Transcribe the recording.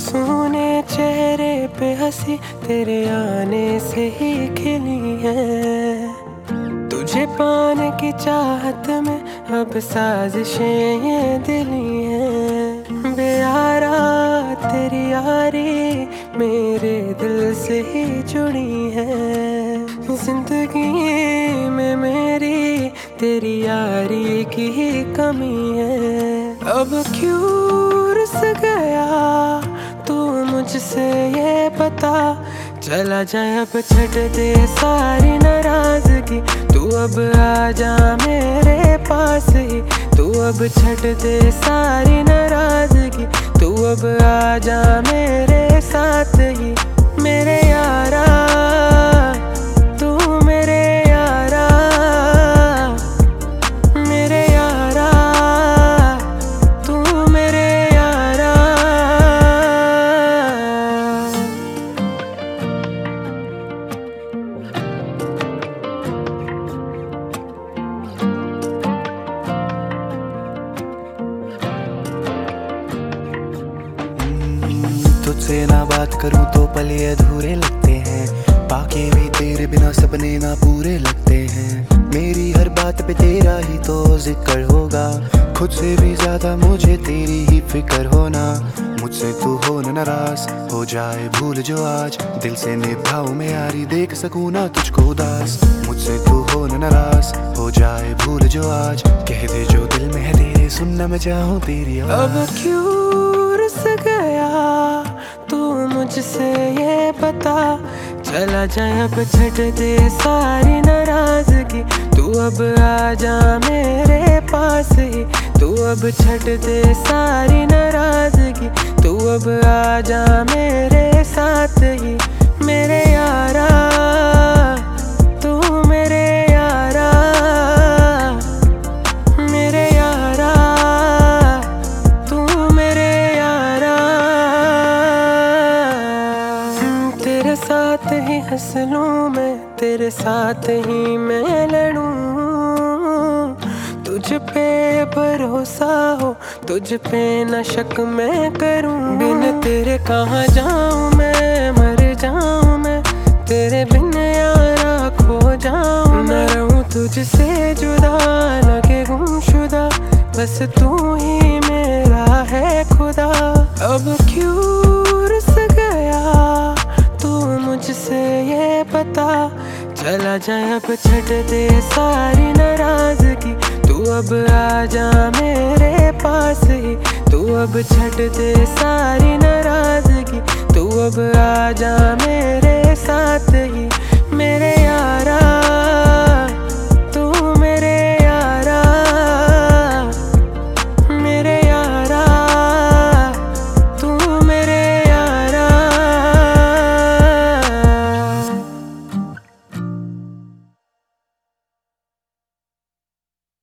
मासूने चेहरे पे हंसी तेरे आने से ही खिली है। तुझे पाने की चाहत में अब साजिशें ये दिली हैं। बेयारा तेरी यारी मेरे दिल से ही जुड़ी है। जिंदगी में मेरी तेरी यारी की ही कमी है। अब क्यों रुस गया तू मुझसे ये बता। चला जाए अब छट दे सारी नाराजगी। तू अब आजा मेरे पास ही। तू अब छट दे सारी नाराजगी। तू अब आजा मेरे साथ ही। मेरे यारा तू मेरे यारा, मेरे यारा तू मेरे यारा। तुझसे ना बात करूं तो पल ये अधूरे लगते हैं। बाकी भी तेरे बिना सपने ना पूरे लगते हैं। मेरी हर बात पे तेरा ही तो जिक्र होगा। खुद से भी ज्यादा मुझे तेरी ही फिक्र होना। मुझसे तू हो न नाराज हो जाए भूल जो आज। दिल से निभाऊं मैं यारी देख सकूं ना तुझको उदास। मुझसे तू हो न नाराज हो जाए भूल जो आज। कह दे जो दिल में है तेरे सुनना मैं चाहूं तेरी आवाज़। अब क्यों रुस गया तू मुझसे ये बता। चला जाए अब छट दे सारी नाराजगी। तू अब आजा मेरे पास ही। तू अब छट दे सारी नाराजगी। तू अब आजा मेरे साथ ही। मेरे यारा तू मेरे यारा, मेरे यारा तू मेरे यारा। तेरे साथ ही हंस लूं मैं, तेरे साथ ही मैं लड़ूं। तुझ पे भरोसा हो, तुझ पे न शक मैं करूं। बिन तेरे कहाँ जाऊं मैं, मर जाऊं मैं। तेरे बिन यारा खो जाऊं। न रहूं तुझसे जुदा, लगे गुमशुदा। बस तू ही मेरा है खुदा। अब क्यों रुस गया तू मुझसे ये बता। चला जाए अब छट दे सारी नाराजगी। तू अब आजा मेरे पास ही। तू अब छट दे सारी नाराजगी। तू अब आजा मेरे साथ ही।